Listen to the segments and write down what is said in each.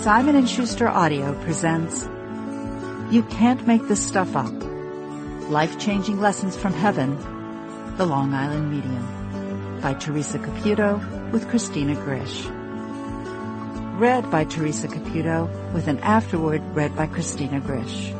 Simon & Schuster Audio presents You Can't Make This Stuff Up. Life-Changing Lessons from Heaven, The Long Island Medium, by Teresa Caputo with Christina Grish. Read by Teresa Caputo with an afterword read by Christina Grish.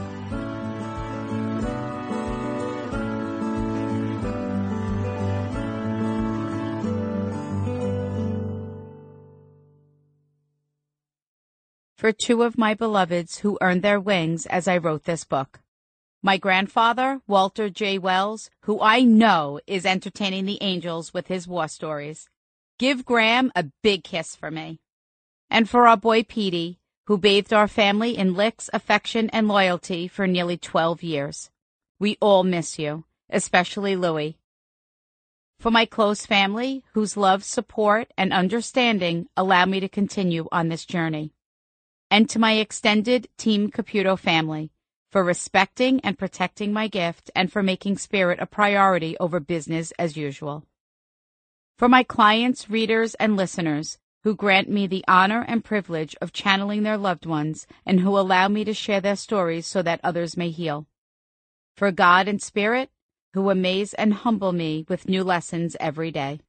For two of my beloveds who earned their wings as I wrote this book. My grandfather, Walter J. Wells, who I know is entertaining the angels with his war stories. Give Graham a big kiss for me. And for our boy Petey, who bathed our family in licks, affection, and loyalty for nearly 12 years. We all miss you, especially Louie. For my close family, whose love, support, and understanding allow me to continue on this journey. And to my extended Team Caputo family, for respecting and protecting my gift and for making spirit a priority over business as usual. For my clients, readers, and listeners who grant me the honor and privilege of channeling their loved ones and who allow me to share their stories so that others may heal. For God and Spirit, who amaze and humble me with new lessons every day.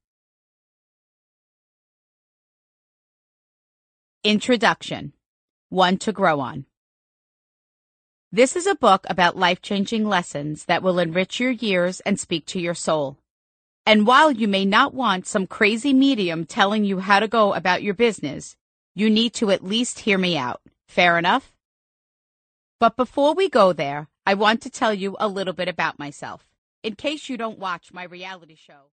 Introduction. One to grow on. This is a book about life-changing lessons that will enrich your years and speak to your soul. And while you may not want some crazy medium telling you how to go about your business, you need to at least hear me out. Fair enough? But before we go there, I want to tell you a little bit about myself, in case you don't watch my reality show.